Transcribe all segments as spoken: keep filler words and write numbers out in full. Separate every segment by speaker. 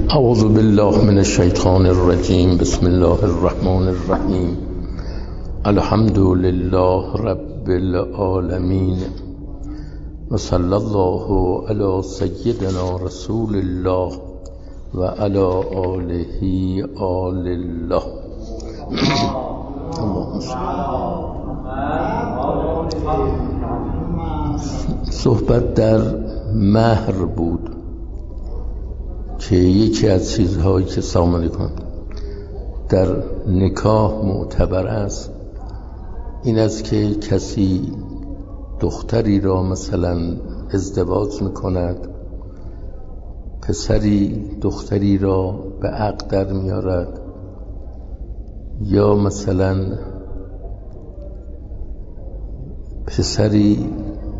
Speaker 1: اعوذ بالله من الشیطان الرجیم. بسم الله الرحمن الرحیم. الحمد لله رب العالمین و صلی الله علی سیدنا رسول الله و علی آله آل الله. صحبت در مهر بود که یکی از چیزهایی که سلام علیکم در نکاح معتبر است این است که کسی دختری را مثلا ازدواج میکند، پسری دختری را به عقد در میارد، یا مثلا پسری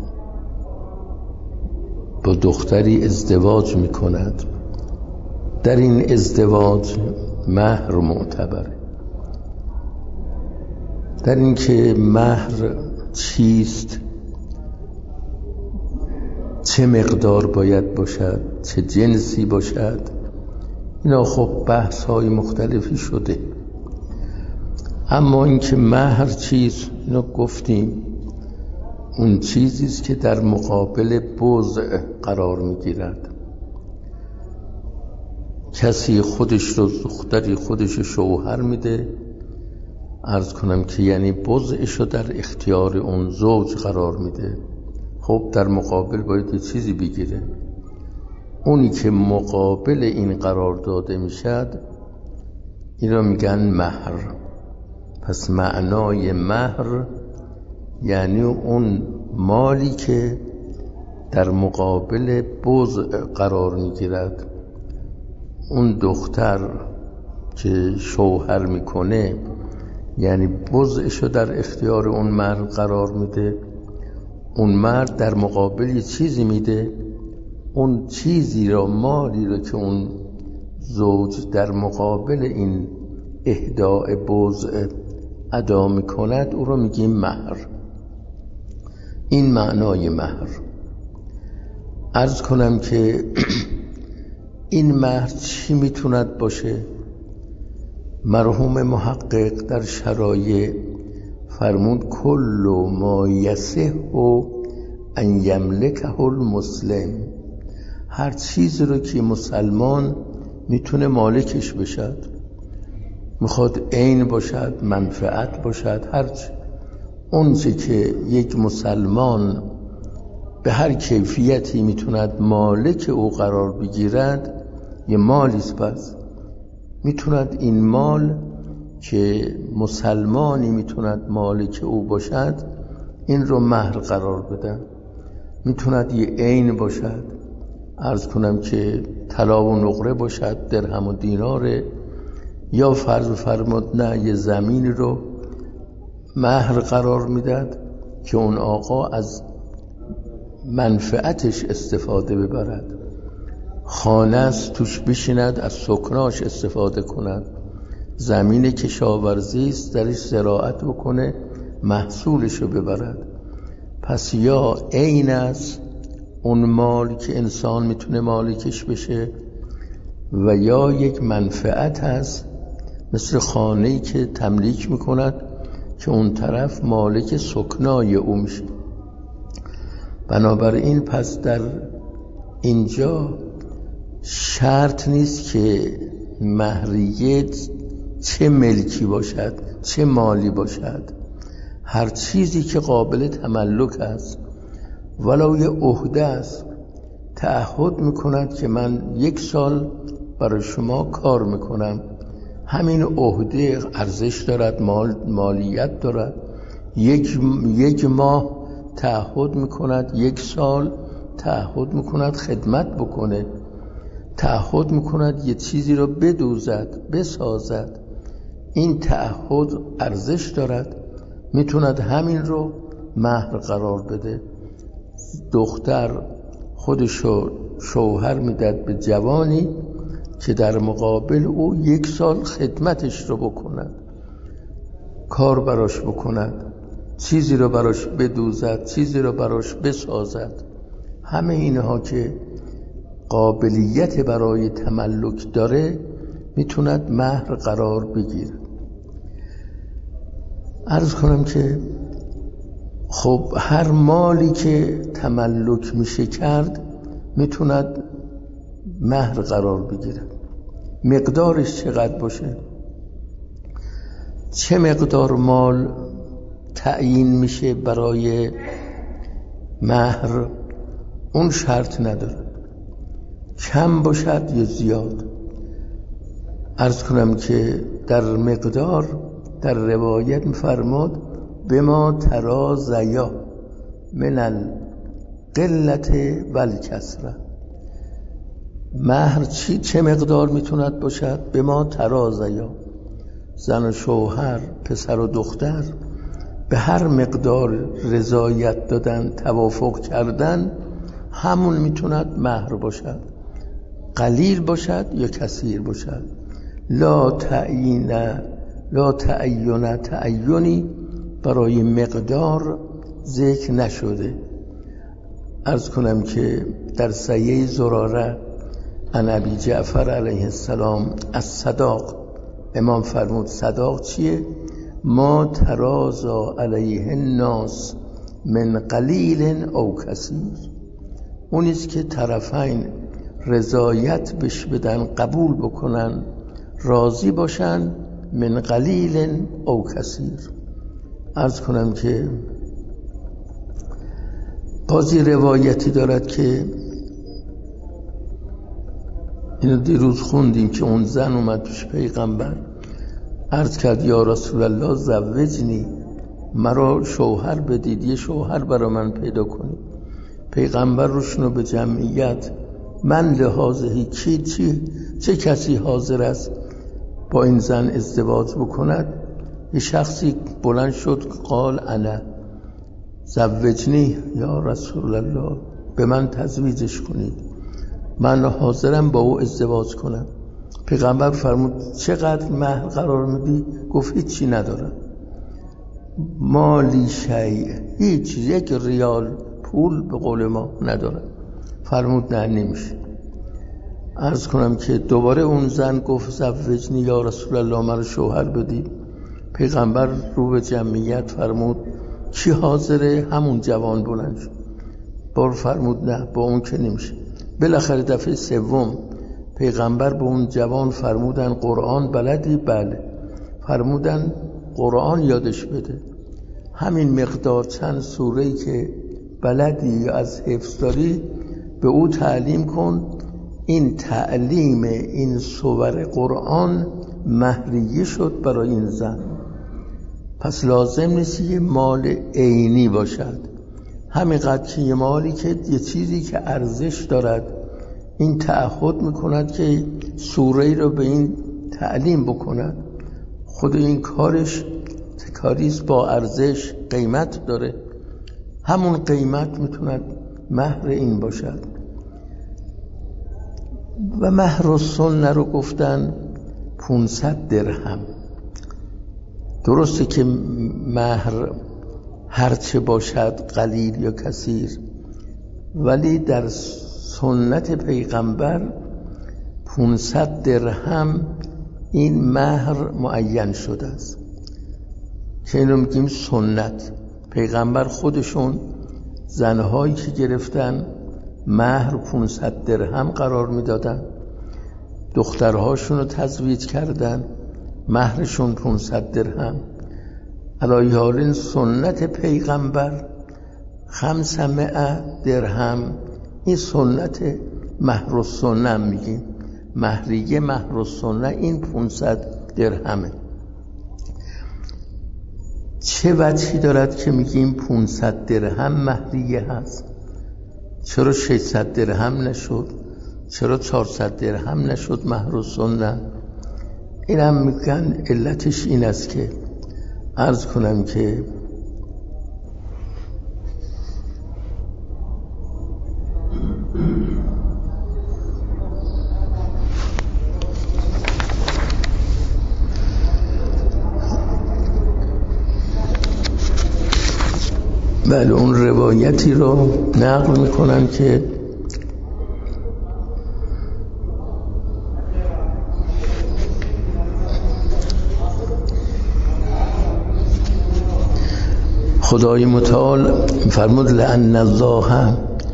Speaker 1: با دختری ازدواج میکند. در این ازدواج مهر معتبره. در این که مهر چیست، چه مقدار باید باشد، چه جنسی باشد، اینا خب بحث های مختلفی شده. اما این که مهر چیست، اینا گفتیم اون چیزیست که در مقابل بضع قرار میگیرد. کسی خودش رو دختری خودش رو شوهر میده، عرض کنم که یعنی بضعش رو در اختیار اون زوج قرار میده. خب در مقابل باید یه چیزی بگیره. اونی که مقابل این قرار داده میشد این را میگن مهر. پس معنای مهر یعنی اون مالی که در مقابل بضع قرار میگیرد. اون دختر که شوهر میکنه یعنی بضعشو در اختیار اون مرد قرار میده. اون مرد در مقابل یه چیزی میده، اون چیزی را، مالی را که اون زوج در مقابل این اهداء بضع ادا میکند او رو میگیم مهر. این معنای مهر. عرض کنم که این مهر چی میتوند باشه؟ مرحوم محقق در شرایع فرمود کل ما یصح ان یملکه المسلم، هر چیز رو که مسلمان میتونه مالکش بشد، میخواد عین باشد، منفعت باشد، هرچی اون چه که یک مسلمان به هر کیفیتی میتوند مالک او قرار بگیرد یه مالیست. پس میتوند این مال که مسلمانی میتوند مالک او باشد این رو مهر قرار بدن. میتوند یه عین باشد، عرض کنم که طلا و نقره باشد، درهم و دیناره، یا فرض فرمود نه یه زمین رو مهر قرار میداد که اون آقا از منفعتش استفاده ببرد. خانه است توش بشیند، از سکناش استفاده کند. زمین کشاورزی است درش زراعت بکنه، محصولشو ببرد. پس یا عین است اون مال که انسان میتونه مالکش بشه، و یا یک منفعت هست مثل خانه‌ای که تملیک میکند که اون طرف مالک سکنای او میشه. بنابراین پس در اینجا شرط نیست که مهریت چه ملکی باشد، چه مالی باشد. هر چیزی که قابل تملک است، ولو یه عهده است، تعهد میکند که من یک سال برای شما کار میکنم، همین عهده ارزش دارد، مال مالیت دارد. یک یک ماه تعهد میکند، یک سال تعهد میکند خدمت بکنه، تعهد میکند یه چیزی رو بدوزد، بسازد. این تعهد ارزش دارد، میتوند همین رو مهر قرار بده. دختر خودشو شوهر میداد به جوانی که در مقابل او یک سال خدمتش رو بکند، کار براش بکند، چیزی رو براش بدوزد، چیزی رو براش بسازد. همه اینها که قابلیت برای تملک داره میتوند مهر قرار بگیره. عرض کنم که خب هر مالی که تملک میشه کرد میتوند مهر قرار بگیره. مقدارش چقدر باشه، چه مقدار مال تعیین میشه برای مهر، اون شرط نداره، کم باشد یا زیاد. عرض کنم که در مقدار در روایت میفرماد به ما ترازیا من القلت والکثرة. مهر چی چه مقدار میتوند باشد؟ به ما ترازیا، زن و شوهر، پسر و دختر به هر مقدار رضایت دادن، توافق کردن، همون میتوند مهر باشد، قلیل باشد یا کثیر باشد. لا تعیین لا تعین تعینی برای مقدار ذکر نشده. عرض کنم که در صحیح زراره عن ابی جعفر علیه السلام از صداق، امام فرمود صداق چیه؟ ما ترازا علیه الناس من قلیل او کثیر. اونیست که طرفین رضایت بش بدن، قبول بکنن، راضی باشن، من قلیل او کثیر. عرض کنم که بازی روایتی دارد که اینو دیروز خوندیم که اون زن اومد پیش پیغمبر، عرض کرد یا رسول الله زوجنی، مرا شوهر بدید، یه شوهر برا من پیدا کنید. پیغمبر روشنو به جمعیت، من لحاظهی کی چی چه کسی حاضر است با این زن ازدواج بکند؟ یه شخصی بلند شد قال انا، زوجنی یا رسول الله، به من تزویجش کنید، من حاضرم با او ازدواج کنم. پیغمبر فرمود چقدر مهر قرار میدی؟ گفت هیچی ندارم، مالی شیء، هیچ یک ریال پول به قول ما ندارم. فرمود نه نمیشه. عرض کنم که دوباره اون زن گفت زوجنی یا رسول الله، مرا شوهر بدید. پیغمبر رو به جمعیت فرمود کی حاضره؟ همون جوان بلند شد، بار فرمود نه با اون که نمیشه. بالاخره دفعه سوم پیغمبر به اون جوان فرمودن قرآن بلدی؟ بله. فرمودن قرآن یادش بده، همین مقدار چند سوره‌ای که بلدی یا از حفظ داری به او تعلیم کن. این تعلیم این سور قرآن مهریه شد برای این زن. پس لازم نیست یه مال عینی باشد، همینقدر که یه مالی که یه چیزی که ارزش دارد، این تعهد میکند که سوره رو به این تعلیم بکند. خود این کارش کاریست با ارزش، قیمت داره، همون قیمت میتوند مهر این باشد. و مهر السنه رو گفتن پانصد درهم. درسته که مهر هرچه باشد قلیل یا کثیر، ولی در سنت پیغمبر پانصد درهم این مهر معین شده است که اینو میگیم سنت. پیغمبر خودشون زنهایی که گرفتن مهر پانصد درهم قرار میدادن، دخترهاشون رو تزویج کردن مهرشون پانصد درهم. علایه‌الدین سنت پیغمبر خمسمائه درهم، این سنت مهر السنه میگیم، مهریه مهر السنه این پانصد درهمه. چه وجهی دارد که میگیم پانصد درهم مهریه هست؟ چرا ششصد درهم نشد؟ چرا چهارصد درهم نشد مهر السنه؟ این هم میگن علتش این است که عرض کنم که بله اون روایتی رو نقل میکنن که خدای متعال فرمود لأن الله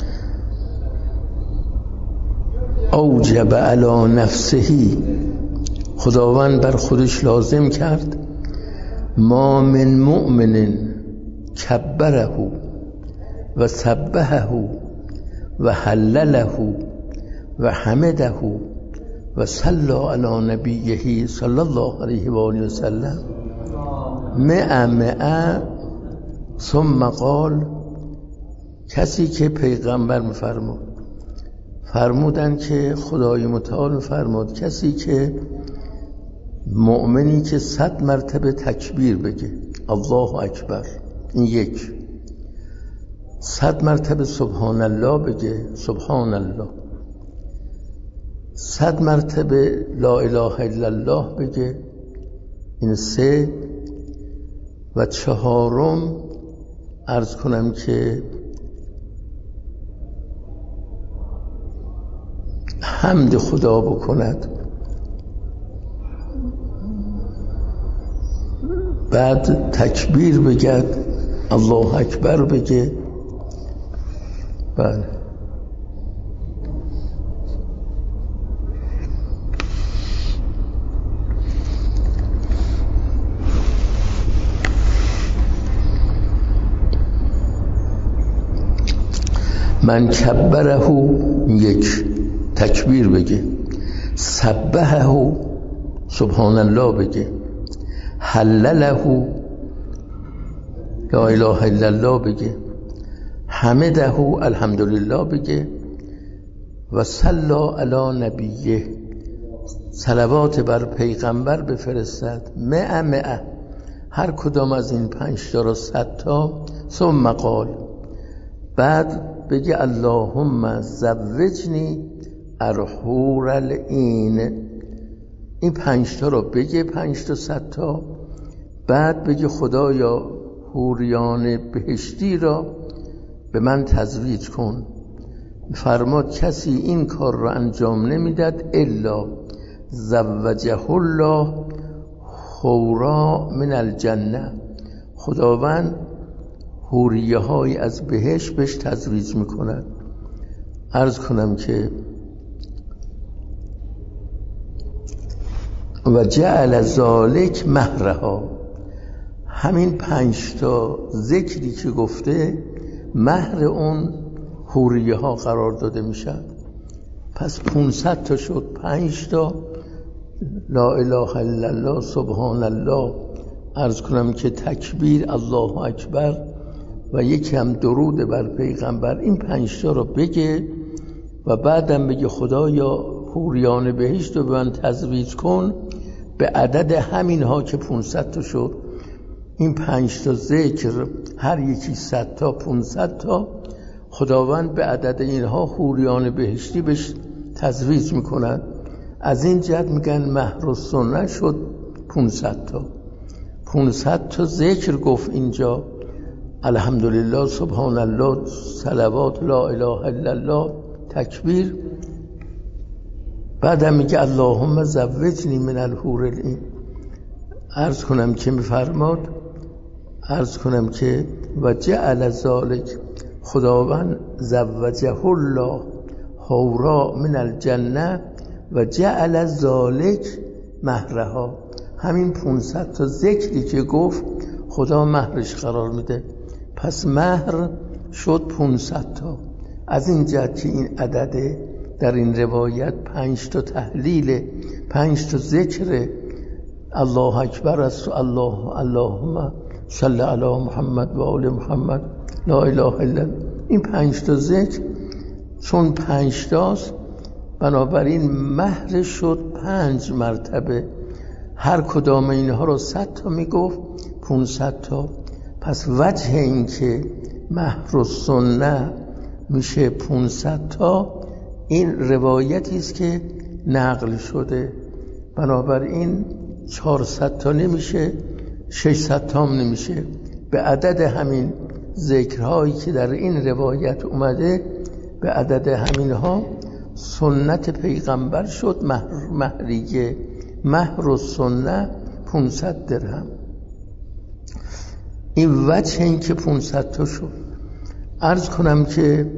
Speaker 1: اوجب علی نفسه، خداوند بر خودش لازم کرد ما من مؤمن کبره و سبحه و حلله و حمده و صلی علی نبیه صلی الله علیه و آله و سلم مئة مئة ثم قال، کسی که پیغمبر میفرمود فرمودن که خدای متعال میفرمود کسی که مؤمنی که صد مرتبه تکبیر بگه الله اکبر، این یک، صد مرتبه سبحان الله بگه سبحان الله، صد مرتبه لا اله الا الله بگه، این سه، و چهارم عرض کنم که حمد خدا بکند، بعد تکبیر بگد الله اکبر بگه. بله من کبره یک تکبیر بگه، سبحه سبحان الله بگه، حلله لا اله الا الله بگه، حمده الحمدلله بگه، و صلی علی نبیه صلوات بر پیغمبر بفرستد مئة مئة، هر کدام از این پنج تا را صد تا، ثم قال، بعد بگه اللهم زوجنی الحور العین، این پنج تا رو بگه پنج تا صد تا، بعد بگه خدایا حوریان بهشتی را به من تزویج کن. فرماد کسی این کار را انجام نمیداد الا زوجه الله حورا من الجنه، خداوند حوریه های از بهشت بهش تزویج میکند. عرض کنم که و جعل ذالک مهرها، همین پنج تا ذکری که گفته مهر اون حوریه ها قرار داده میشن. پس پانصد تا شد، پنج تا لا اله الا الله سبحان الله، عرض کنم که تکبیر الله اکبر و یکی هم درود بر پیغمبر، این پنج تا رو بگه و بعدم بگه خدایا حوریان بهشت رو به من تزویج کن، به عدد همین ها که پانصد تا شد، این پنج تا ذکر هر یکی صد تا، پانصد تا، خداوند به عدد اینها حوریان بهشتی بهش تزویج میکنند. از این جهت میگن مهر السنه شد پانصد تا، پانصد تا ذکر گفت اینجا، الحمدلله سبحان الله صلوات لا اله الا الله تکبیر، بعدم میگه اللهم زوجنی من الحور العین. عرض کنم که میفرماد عرض کنم که و جعل ذالک، خداوند زوجه الله حورا من الجنه و جعل ذالک مهرها، همین پانصد تا ذکری که گفت خدا مهرش قرار میده، پس مهر شد پانصد تا. از این جهت که این عدد در این روایت پنج تا تحلیل، پنج تا ذکر الله اکبر است، الله اللهم صلی علی محمد و آل محمد لا اله الا، این پنج تا ذکر چون پنج تاست بنابراین مهر شد پنج مرتبه، هر کدام اینها رو صد تا میگفت، پانصد تا. پس وجه این که مهر السنه میشه پانصد تا، این روایتی است که نقل شده، بنابراین چهارصد تا نمیشه، ششصد تا هم نمیشه، به عدد همین ذکرهایی که در این روایت اومده، به عدد همینها سنت پیغمبر شد مهر، مهریه مهر السنه پانصد درهم. این وجه این که پونصد تا شد. عرض کنم که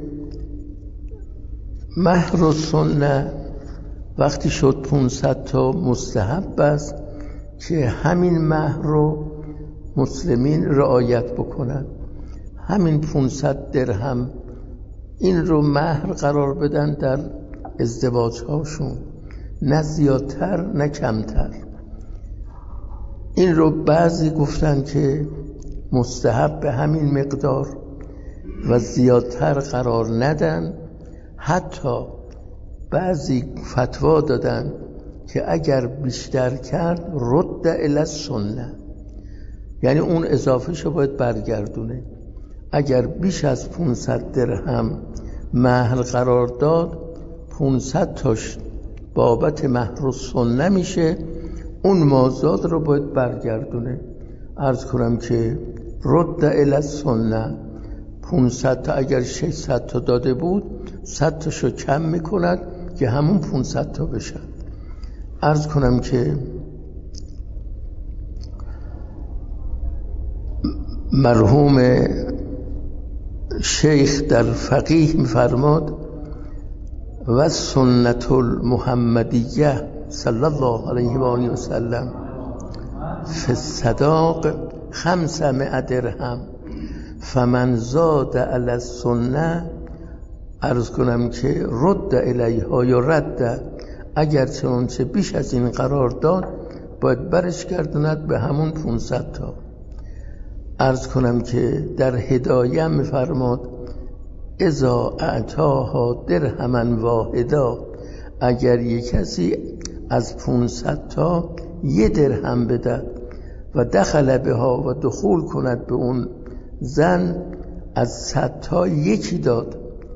Speaker 1: مهر و سنه وقتی شد پونصد تا مستحب است که همین مهر رو مسلمین رعایت بکنن، همین پونصد درهم این رو مهر قرار بدن در ازدواج هاشون، نه زیادتر نه کمتر. این رو بعضی گفتن که مستحب به همین مقدار و زیادتر قرار ندن. حتی بعضی فتوا دادن که اگر بیشتر کرد رد الی السنه، یعنی اون اضافه شو باید برگردونه. اگر بیش از پونصد درهم مهر قرار داد، پونصد تاش بابت مهر و سنه میشه، اون مازاد رو باید برگردونه. عرض کنم که رد الی السنه، پونصد تا اگر ششصد تا داده بود صد تاشو کم میکند که همون پونصد تا بشن. عرض کنم که مرحوم شیخ در فقیه میفرماد و سنت المحمدیه صلی الله علیه و آله و سلم فی الصداق خمسمائة درهم فمن زاد علی السنه، عرض کنم که رد الیها یا رد، اگر چنانچه بیش از این قرار داد باید برش گردوند به همون پونصد تا. عرض کنم که در هدایه میفرماد اذا اعطاها درهما واحدا، اگر یک کسی از پونصد تا یه درهم بده و دخل بها و دخول کند به اون زن، از صد تا یکی داد،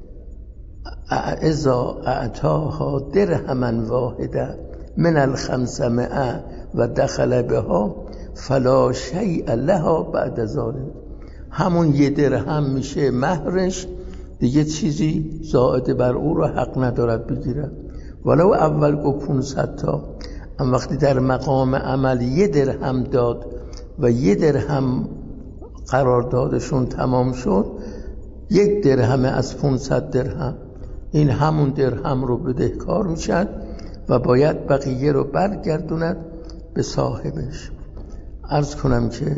Speaker 1: اذا اعطاها درهما واحدا من الخمسمائة و دخل بها فلا شیء لها بعد ذلك، همون یه درهم میشه مهرش، دیگه چیزی زائد بر او رو حق ندارد بگیره. ولو اول گو پونصد تا، اما وقتی در مقام عمل یه درهم داد و یه درهم قراردادشون تمام شد، یک درهم از پونصد درهم، این همون درهم رو بدهکار میشد و باید بقیه رو برگردوند به صاحبش. عرض کنم که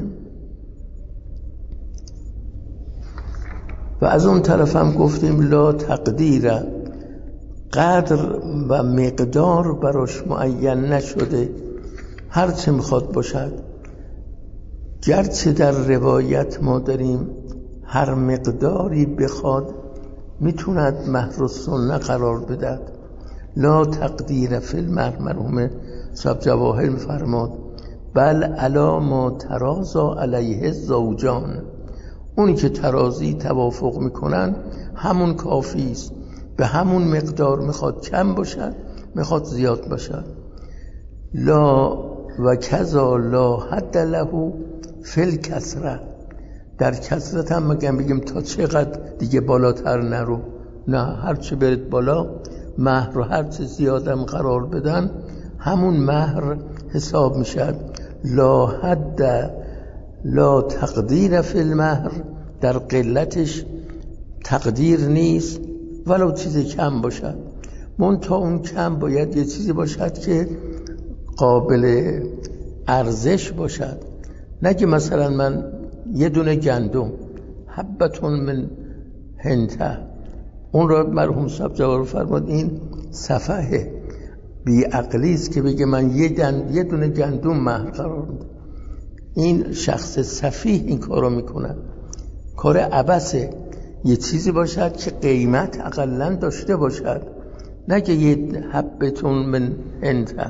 Speaker 1: و از اون طرف هم گفتیم لا تقدیر، قدر و مقدار براش معین نشده، هر چه میخواد باشد. گرچه در روایت ما داریم هر مقداری بخواد میتوند مهر و سنه قرار بدهد. لا تقدیر فی المهر، مرحوم صاحب جواهر میفرماد بل علی ما ترازا علیه الزوجان، اونی که ترازی توافق میکنن همون کافی است، به همون مقدار، میخواد کم باشد میخواد زیاد باشد. لا و کذا لا حد له فی الکسره، در کسرت هم مگم بگیم تا چقدر دیگه بالاتر نرو، نه، هر چه برید بالا مهر رو هر چه زیادم قرار بدن همون مهر حساب میشد. لا حد لا تقدیر فی المهر، در قلتش تقدیر نیست ولو چیزی کم باشد، منتها اون کم باید یه چیزی باشد که قابل ارزش باشد. نه که مثلا من یه دونه گندم حبتون من هنته، اون را مرحوم صاحب جواب فرمود این سفهه، بی عقلی است که بگه من یه, گند... یه دونه گندم مهر قرار میده. این شخص سفیه این کارو میکنه، کار عبثه. یه چیزی باشد که قیمت اقلن داشته باشد، نه که یه حبتون من هنته،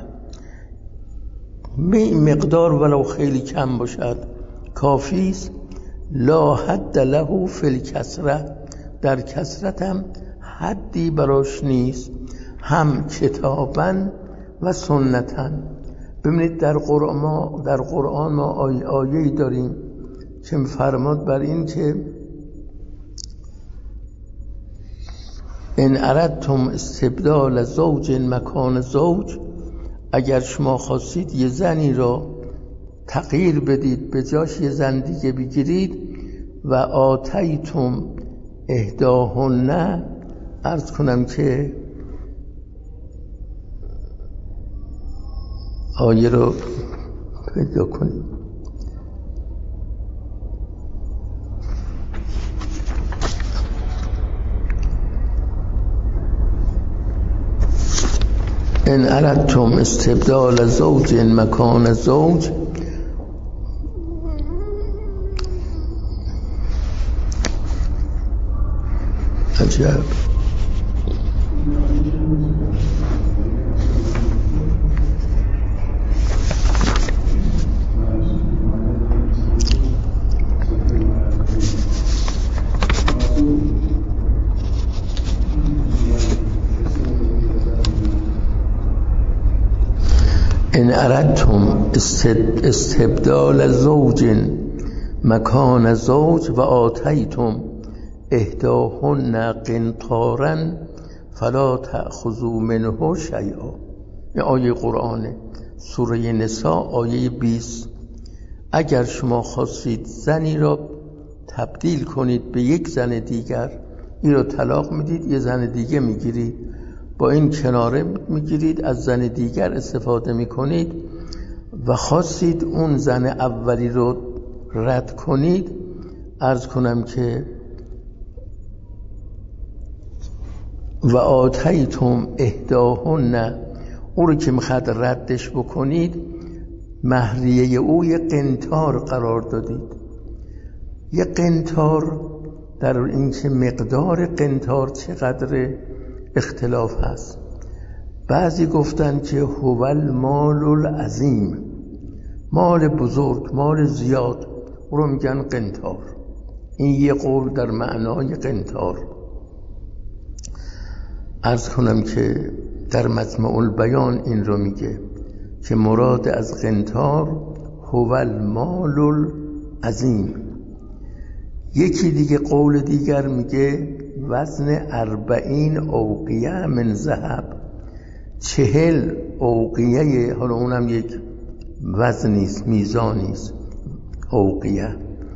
Speaker 1: مقدار ولو خیلی کم باشد کافی است. لا حد له فی الکسره، در کسرت هم حدی براش نیست، هم کتابن و سنتن. ببینید در قرآن ما در قرآن ما آیه آیه‌ای داریم که می‌فرماد بر این که ان اردتم استبدال زوج مکان زوج، اگر شما خواستید یه زنی را تغییر بدید، به جاش یه زن دیگه بگیرید. و آتیتم احداهن، عرض کنم که آیه رو پیدا کنید. ان اردتم استبدال زوج مکان زوج، عجب. ان اردتم استبدال زوج مکان زوج و آتیتم احداهن قنطارا فلا تأخذوا منه شیئا. این آیه قرآنه، سوره نساء آیه بیست. اگر شما خواستید زنی را تبدیل کنید به یک زن دیگر، این را طلاق میدید، یه زن دیگه میگیرید، با این کناره میگیرید، از زن دیگر استفاده میکنید و خواستید اون زن اولی رو رد کنید، عرض کنم که و آتیتم احداهن، او رو که میخواد ردش بکنید مهریه او یه قنطار قرار دادید. یه قنطار در این که مقدار قنطار چقدر اختلاف هست. بعضی گفتن که هو المال العظیم، مال بزرگ، مال زیاد، او رو میگن قنطار. این یه قول در معنای قنطار. عرض کنم که در مجمع البیان این رو میگه که مراد از قنطار هو المال العظیم. یکی دیگه قول دیگر میگه وزن اربعین اوقیه من ذهب، چهل اوقیه، حالا اونم یک وزنیست، میزانیست، اوقیه،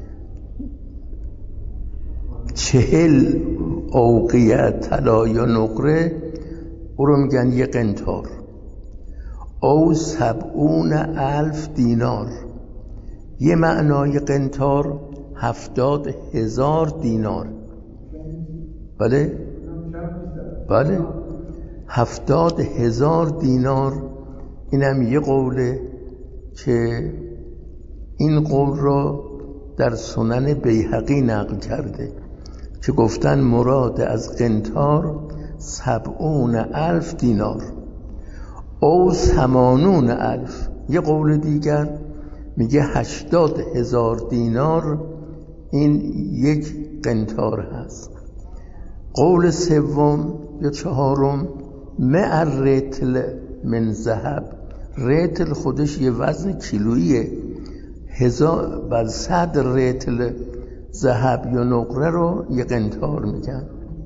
Speaker 1: چهل اوقیه طلا یا نقره، او رو میگن یه قنطار. او سبعون الف دینار، یه معنای قنطار هفتاد هزار دینار. بله بله هفتاد هزار دینار. اینم یه قوله که این قول را در سنن بیهقی نقل کرده که گفتن مراد از قنطار سبعون الف دینار او ثمانون الف. یه قول دیگر میگه هشتاد هزار دینار این یک قنطار هست. قول سوم یا چهارم مع رتل من ذهب، رتل خودش یه وزن کیلوییه، هزار بر صد رتل ذهب یا نقره رو یه قنطار میگن.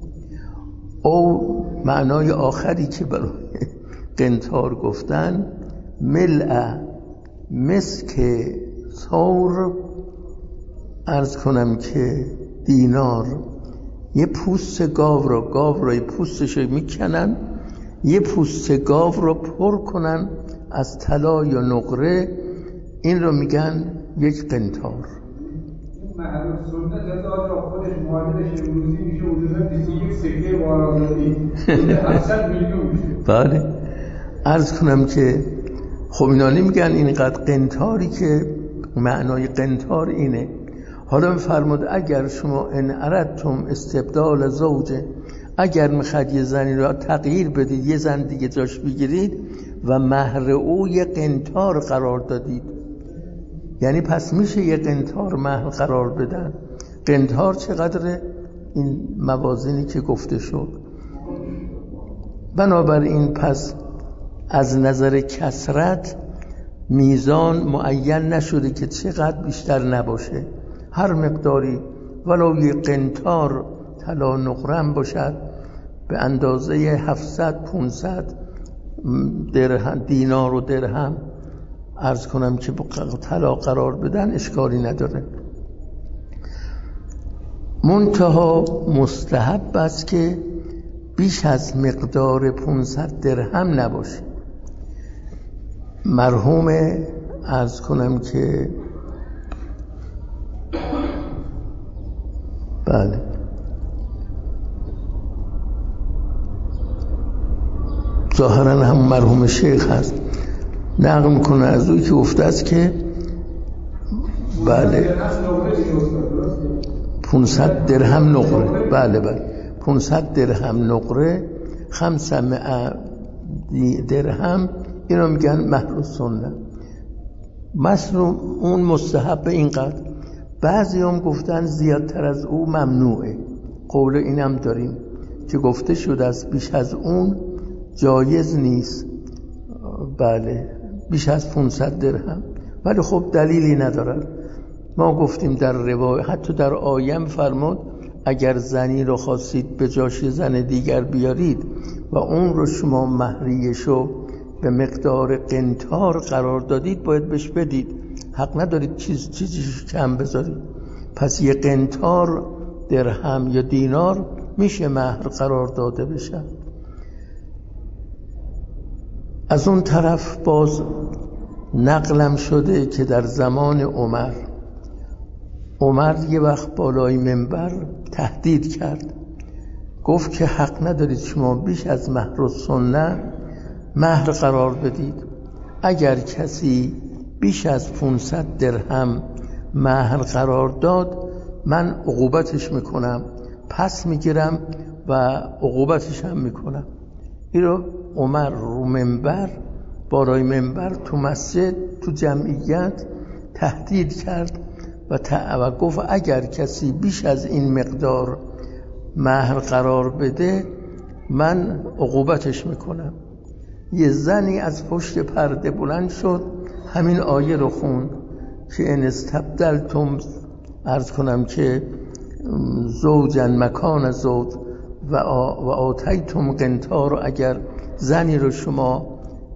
Speaker 1: او معنای آخری که برای قنطار گفتن ملع مسک ثور، عرض کنم که دینار، یه پوست گاو را، گاو را یه پوستش رو میکنن، یه پوست گاو را پر کنن از طلا یا نقره، این رو میگن یک قنطار.
Speaker 2: محل سنت از آجا خودش معادلش امروزی میشه حدودا بیست و یک سکه بارآزادی، هفتصد میلیون میشه.
Speaker 1: بله عرض کنم که خب اینا نمیگن اینقدر قنطاری، که معنای قنطار اینه. حالا فرمود اگر شما ان اردتم استبدال زوج، اگر میخواد یه زنی را تغییر بدید، یه زن دیگه جاش بگیرید و مهر او یه قنطار قرار دادید، یعنی پس میشه یه قنطار مهر قرار بدن. قنطار چقدره؟ این موازینی که گفته شد. بنابراین پس از نظر کثرت میزان معین نشده که چقدر بیشتر نباشه، هر مقداری ولو یه قنطار طلا نقرم باشد به اندازه هفتصد پانصد درهم دینار و درهم عرض کنم که با طلاق قرار بدن اشکالی نداره. منتها مستحب است که بیش از مقدار پانصد درهم نباشه. مرحوم عرض کنم که بله ظاهرا هم مرحوم شیخ هست، نقل میکنه از اوی که گفته است که بله پانصد درهم نقره، بله بله پانصد درهم نقره، خمسمائه درهم، اینا میگن مهر السنه. مثلا اون مستحب اینقدر. بعضی هم گفتن زیادتر از او ممنوعه، قول اینم داریم که گفته شده است بیش از اون جایز نیست، بله بیش از پانصد درهم، ولی خب دلیلی ندارد. ما گفتیم در روایت حتی در آیه فرمود اگر زنی رو خواستید به جاش زن دیگر بیارید و اون رو شما مهریشو به مقدار قنطار قرار دادید باید بهش بدید، حق ندارید چیز چیزیش کم بذارید. پس یه قنطار درهم یا دینار میشه مهر قرار داده بشه. از اون طرف باز نقلم شده که در زمان عمر عمر یه وقت بالای منبر تهدید کرد، گفت که حق ندارید شما بیش از مهر السنه مهر قرار بدید. اگر کسی بیش از پانصد درهم مهر قرار داد من عقوبتش میکنم، پس میگیرم و عقوبتش هم میکنم. این رو عمر رو منبر بالای منبر تو مسجد تو جمعیت تهدید کرد و, و گفت اگر کسی بیش از این مقدار مهر قرار بده من عقوبتش میکنم. یه زنی از پشت پرده بلند شد همین آیه رو خوند که ان استبدلتم عرض کنم که زوجا مکان زوج و آتیتم قنطار، اگر زنی رو شما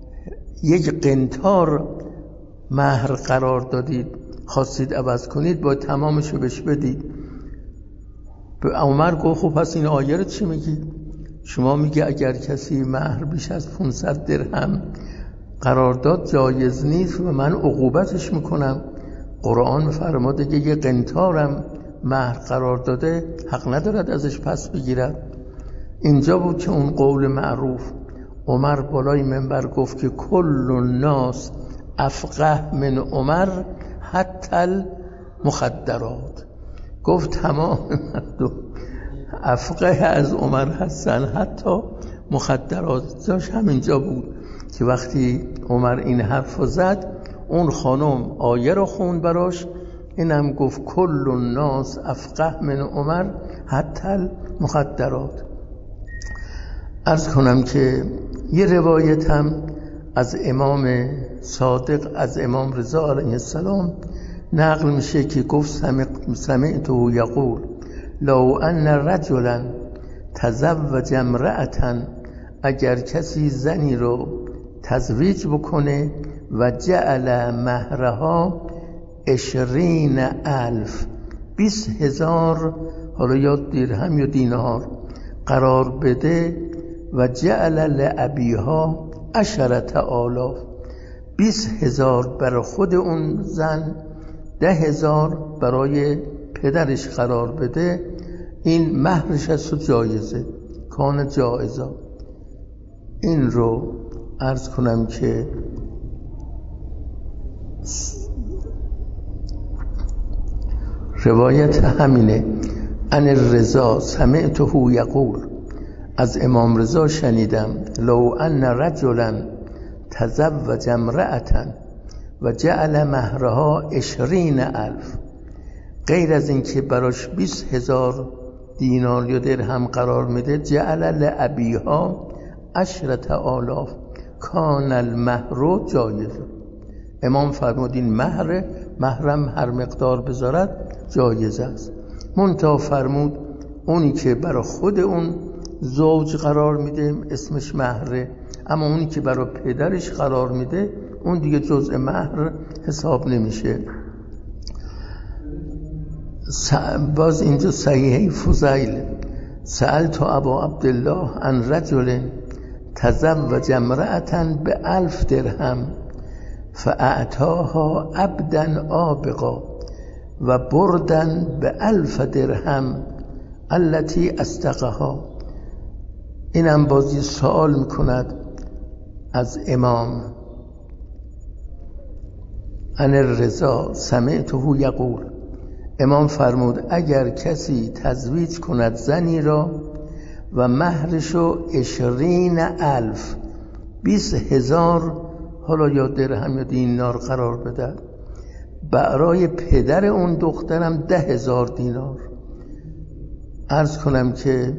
Speaker 1: یک قنطار مهر قرار دادید خواستید عوض کنید باید تمامش رو بهش بدید. به عمر گفت خب پس این آیه رو چی میگی؟ شما میگه اگر کسی مهر بیش از پانصد درهم قرار داد جایز نیست و من عقوبتش میکنم. قرآن فرموده که یه قنطارم مهر قرار داده حق ندارد ازش پس بگیرد. اینجا بود که اون قول معروف عمر بالای منبر گفت که کل الناس افقه من عمر حتی المخدرات، گفت تمام مردم افقه از عمر هستن حتی مخدرات. جاش همینجا بود که وقتی عمر این حرف زد اون خانم آیه رو خوند براش، اینم گفت کل الناس افقه من عمر حتی المخدرات. عرض کنم که یه روایت هم از امام صادق از امام رضا علیه السلام نقل میشه که گفت سمعته یقول لو ان رجلا تزوج امرأة، اگر کسی زنی رو تزویج بکنه و جعل مهرها عشرین الف بیست هزار حالا یا درهم یا دینار قرار بده و جعل لأبیها عشرت آلاف بیست هزار برای خود اون زن، ده هزار برای پدرش قرار بده، این مهرش است و جایزه کان جایزه. این رو عرض کنم که روایت همینه. ان الرضا سمعته یقول، از امام رضا شنیدم لو ان رجلا تزوج امرأة و جعل مهرها عشرین الف، غیر از این که براش بیست هزار دینار یا درهم قرار میده، جعل لأبیها عشرت آلاف کان المهر جایز. امام فرمودین مهر محرم هر مقدار بذارد جایز است. منتها فرمود اونی که برای خود اون زوج قرار میده اسمش مهره، اما اونی که برای پدرش قرار میده اون دیگه جزء مهر حساب نمیشه. باز اینجا صحیحه فضیل سألت ابا عبدالله عن رجل تزوج امرأة به الف درهم فاعطاها عبدا آبقا و بردن به الف درهم التي استقها. اینم بازی سوال میکند از امام عن الرضا سمعته یقول، امام فرمود اگر کسی تزویج کند زنی را و مهرشو عشرین الف بیس هزار حالا یا درهم یا دینار قرار بده، برای پدر اون دخترم ده هزار دینار. عرض کنم که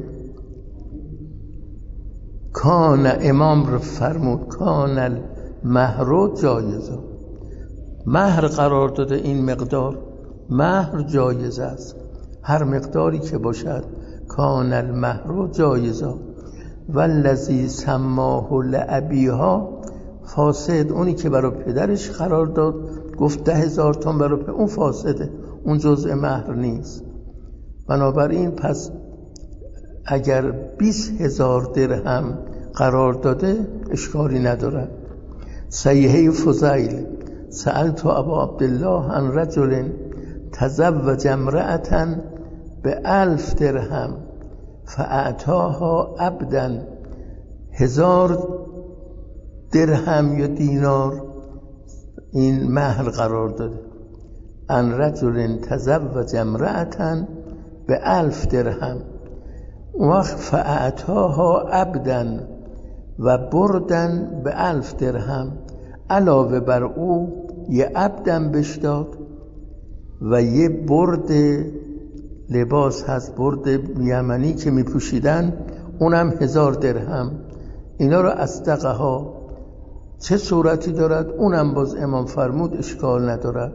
Speaker 1: کان امام رو فرمود کان المهر جایزه، مهر قرار داده این مقدار، مهر جایز است هر مقداری که باشد. کان المهر جایزه والذی سماه لابیها فاسد، اونی که برای پدرش قرار داد گفت ده هزار تومان برای اون فاسده، اون جزء مهر نیست. بنابراین پس اگر بیست هزار درهم قرار داده اشکالی نداره. صحیحه فضیل سألت ابا عبدالله عن رجل تزوج امرأة به الف درهم فاعطاها عبدا، هزار درهم یا دینار این مهر قرار داده. عن رجل تزوج امرأة به الف درهم وقت فاعطاها عبدا و بردن به الف درهم، علاوه بر او یه عبدم بهش داد و یه برد لباس هست، برد یمنی که می پوشیدن، اونم هزار درهم. اینا رو استقها چه صورتی دارد؟ اونم باز امام فرمود اشکال ندارد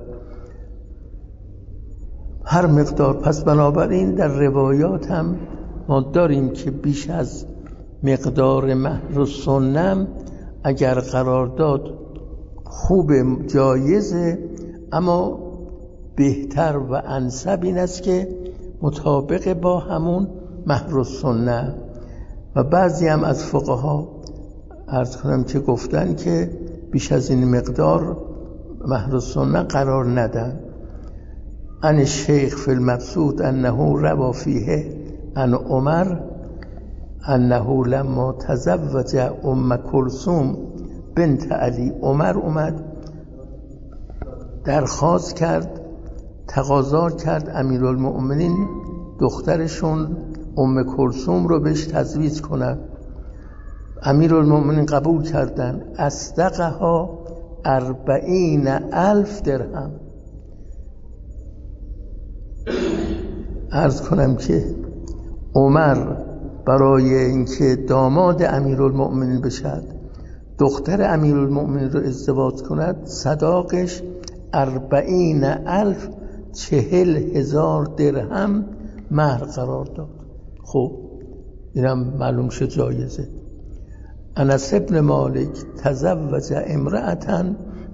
Speaker 1: هر مقدار. پس بنابراین در روایات هم ما داریم که بیش از مقدار مهر و سنم اگر قرار داد خوب جایزه، اما بهتر و انسب این است که مطابق با همون مهر و سنه. و بعضی هم از فقها عرض کنم که گفتن که بیش از این مقدار مهر و سنه قرار ندن. عن الشیخ فی المبسوط انه روا فیه عن عمر انه لما تزوج ام کلثوم بنت علی، عمر اومد درخواست کرد، تقاضا کرد امیرالمؤمنین دخترشون ام کلثوم رو بهش تزویج کنند. امیرالمؤمنین قبول کردن. اصدقها اربعین الف درهم. عرض کنم که عمر برای اینکه داماد امیرالمؤمنین بشد، دختر امیرالمؤمنین رو ازدواج کند، صداقش اربعین الف چهل هزار درهم مهر قرار داد. خب اینم معلوم شد جایزه. انس ابن مالک تزوج امرأة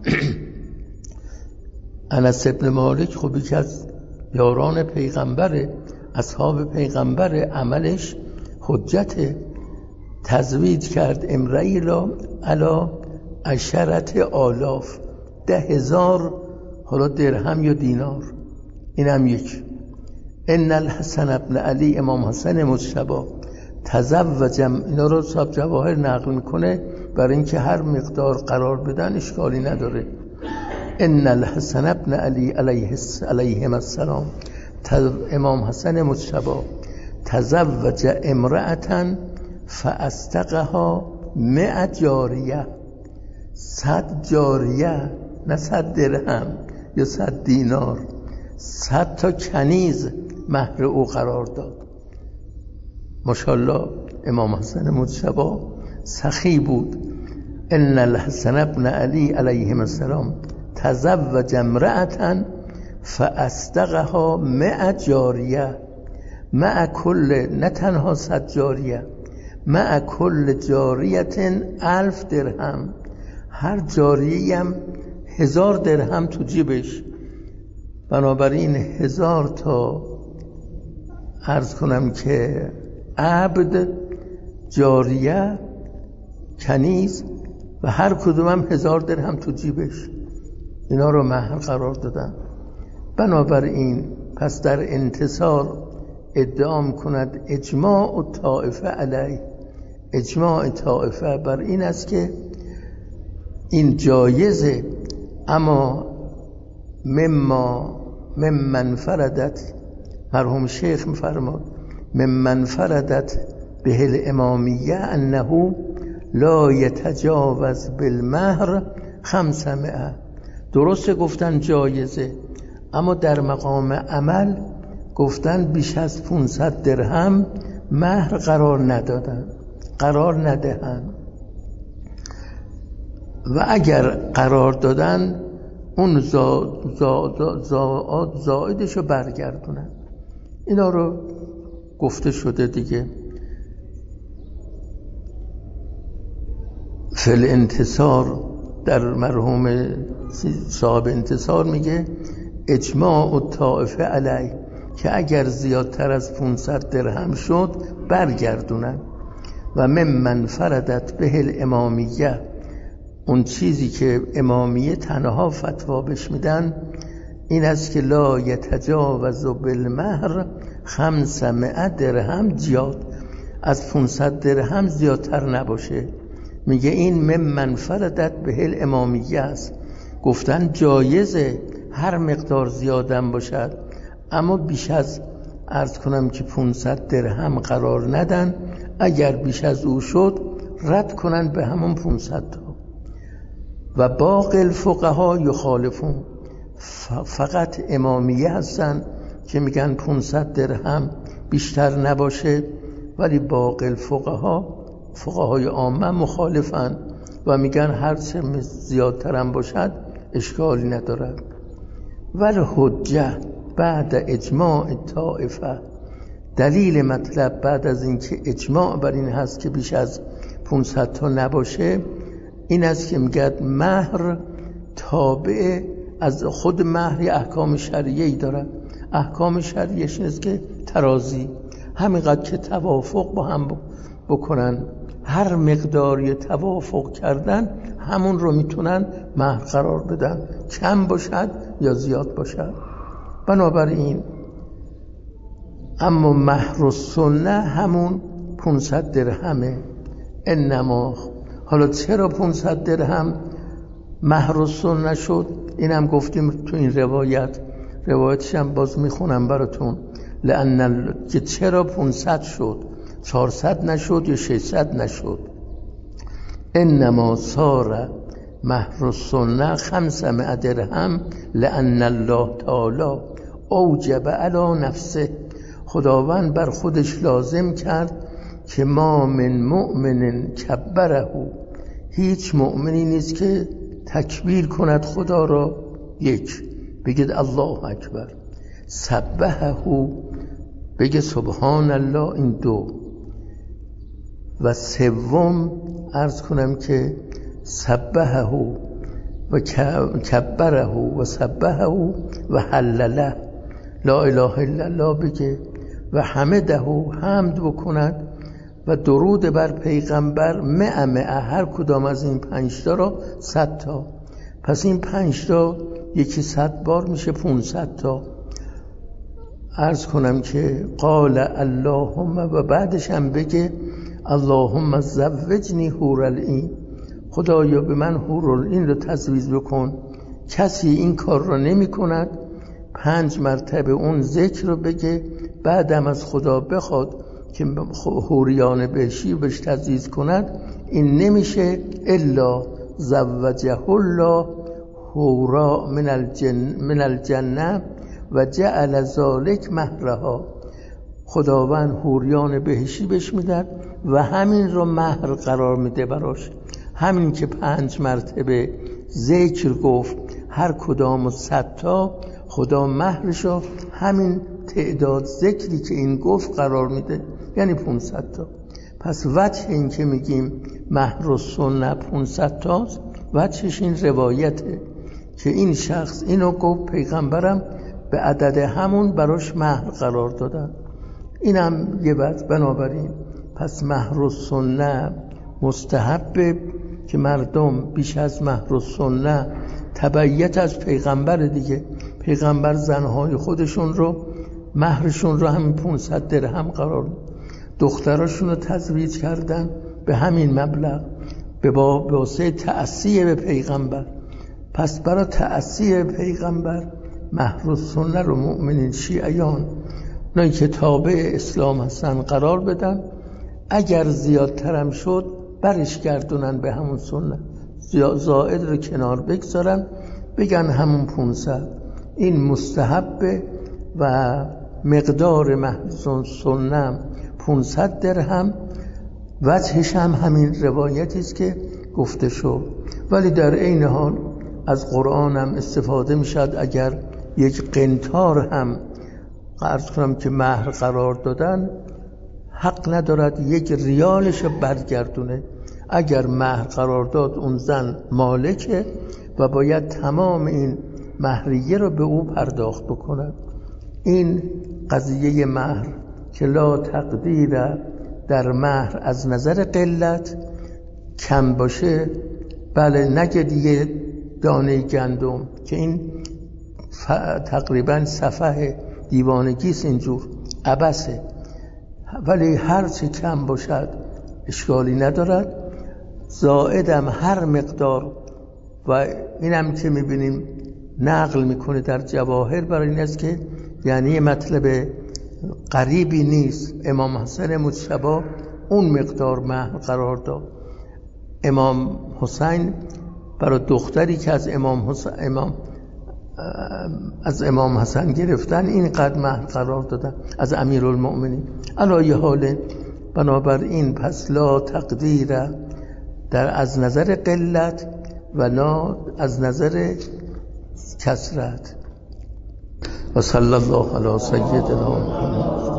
Speaker 1: انس ابن مالک خب یکی از یاران پیغمبر، اصحاب پیغمبر، عملش حجت، تزویج کرد امرئی را علا عشرت آلاف، ده هزار حالا درهم یا دینار. این هم یک. ان الحسن ابن علی، امام حسن مجتبی تزوجم، اینا رو صاحب جواهر نقل میکنه برای اینکه هر مقدار قرار بدن اشکالی نداره. ان الحسن ابن علی علیه علیهم السلام، امام حسن مجتبی تزوج امرأة فاستقها مئة جاریه، صد جاریه، نه صد درهم یا صد دینار، صد تا کنیز مهر او قرار داد. ماشاءالله امام حسن مجتبی سخی بود. ان الحسن ابن علی علیهم السلام تزوج امرأة فاستقها مئة جاریه مع کل، نه تنها صد جاریه، مع کل جاریت الف درهم، هر جاریه هم هزار درهم تو جیبش، بنابراین هزار تا عرض کنم که عبد، جاریه، کنیز و هر کدوم هم هزار درهم تو جیبش، اینا رو مهر قرار دادن. بنابراین پس در انتصار ادعا کند اجماع و طائفه علیه، اجماع طائفه بر این است که این جایزه، اما مما ممن فردت، مرحوم شیخ میفرماد ممن فردت به الامامیه انه لا یتجاوز بالمهر خمسمائه. درسته گفتن جایزه، اما در مقام عمل گفتن بیش از پانصد درهم مهر قرار ندادن، قرار ندهن، و اگر قرار دادن اون زا زا زا زائدش رو برگردونن. اینا رو گفته شده دیگه. فل انتصار در مرحوم صاحب انتصار میگه اجماع و طائفه علیه، که اگر زیادتر از پانصد درهم شد برگردونن. و ممن فردت به الامامیه، اون چیزی که امامیه تنها فتوا بهش میدن این است که لا یتجاوز بالمهر خمسمائه درهم، زیاد از پانصد درهم زیادتر نباشه. میگه این ممن فردت به الامامیه است. گفتن جایزه هر مقدار زیادم باشد، اما بیش از عرض کنم که پانصد درهم قرار ندن. اگر بیش از او شد رد کنن به همون پانصد تا. و باقی الفقها یخالفون، فقط امامیه هستن که میگن پانصد درهم بیشتر نباشه، ولی باقی الفقها، فقهای عامه مخالفن و میگن هر چه زیادتر هم باشد اشکالی ندارد. ولی حجه بعد اجماع طائفه، دلیل مطلب بعد از اینکه اجماع بر این هست که بیش از پانصد تا نباشه، این است که میگه مهر تابع از خود مهر احکام شرعیه‌ای داره. احکام شرعیش نیست که ترازی، همینقدر که توافق با هم بکنن، هر مقداری توافق کردن همون رو میتونن مهر قرار بدن، کم باشد یا زیاد باشد. بنابراین اما مهر السنه همون پانصد درهمه. انما حالا چرا پانصد درهم مهر السنه شد؟ اینم گفتیم تو این روایت، روایتش هم باز میخونم براتون. لأن که چرا پانصد شد، چهارصد نشد یا ششصد نشد. انما صار مهر السنه خمسمائه درهم لأن الله تعالی اوجب علی نفسه، خداوند بر خودش لازم کرد که ما من مؤمن کبره، هیچ مؤمنی نیست که تکبیر کند خدا را، یک بگید الله اکبر، سبحه بگه سبحان الله، این دو، و سوم عرض کنم که سبحه و کبره و سبحه و حلله، لا اله الا الله بگه، و حمده حمد بکند و درود بر پیغمبر مئه مئه، هر کدام از این پنج تا را صد تا. پس این پنج تا یکی صد بار میشه پانصد تا. عرض کنم که قال اللهم، و بعدش هم بگه اللهم زوجنی حور العین، خدایا به من حور العین رو تزویج بکن. کسی این کار رو نمی کند، پنج مرتبه اون ذکر رو بگه، بعدم از خدا بخواد که حوریان بهشی بهش تزویج کند، این نمیشه الا زوجه الله حورا من الجن من الجنه و جعل ذلک مهرها. خداوند حوریان بهشی بهش میدن و همین رو مهر قرار میده براش. همین که پنج مرتبه ذکر گفت، هر کدام صد تا، خدا مهرشو همین تعداد ذکری که این گفت قرار میده، یعنی پانصد تا. پس وجه این که میگیم مهر السنه پانصد تاست وجهش این روایته که این شخص اینو گفت پیغمبرم به عدد همون براش مهر قرار دادن. اینم یه وجه. بنابراین پس مهر السنه مستحبه که مردم بیش از مهر السنه تبعیت از پیغمبر دیگه. پیغمبر زنهای خودشون رو مهرشون رو همین پانصد درهم قرار داد، دختراشون رو تزویج کردن به همین مبلغ به واسطه تأسی به پیغمبر. پس برای تأسی به پیغمبر مهر السنه رو مؤمنین شیعیان اونایی که تابع اسلام هستن قرار بدن، اگر زیادترم شد برش گردونن به همون سنت، زائد رو کنار بگذارن بگن همون پانصد. این مستحبه و مقدار مهر السنه پانصد درهم. وجهش هم همین روایتی است که گفته شد، ولی در عین حال از قرآن هم استفاده میشد. اگر یک قنطار هم عرض کنم که مهر قرار دادن، حق ندارد یک ریالش برگردونه. اگر مهر قرار داد اون زن مالکه و باید تمام این مهریه رو به او پرداخت بکند. این قضیه مهر که لا تقدیر در مهر از نظر قلت کم باشه، بله نگه دیگه دانه گندم که این تقریبا صفحه دیوانگیست، اینجور عبسه، ولی هر چی کم باشد اشکالی ندارد. زائدم هر مقدار، و اینم که میبینیم نقل میکنه در جواهر برای این است که یعنی مطلب قریبی نیست. امام حسن مجتبی اون مقدار مهر قرار داد. امام حسین برای دختری که از امام حسین امام از امام حسن گرفتن این قدر مهر قرار دادن از امیرالمؤمنین. علی حال بنابراین پس لا تقدیر در از نظر قلت و لا از نظر کثرت. و صلی الله علی سیدنا محمد.